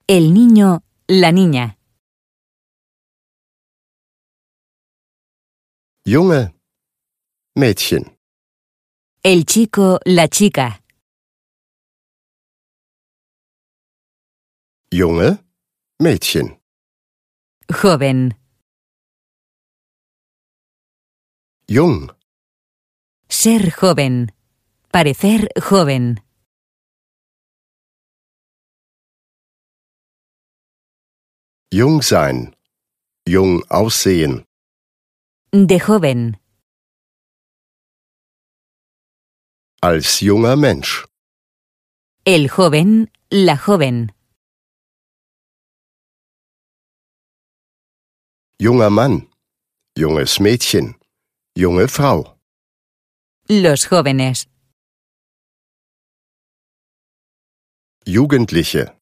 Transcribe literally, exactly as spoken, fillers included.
El niño, la niña. Junge, Mädchen. El chico, la chica. Junge, Mädchen. Joven. Jung, Ser joven. Parecer joven. jung sein. Jung aussehen. De joven. Als junger Mensch. El joven, la joven. Junger Mann. Junges Mädchen. Junge Frau. Los jóvenes. Jugendliche.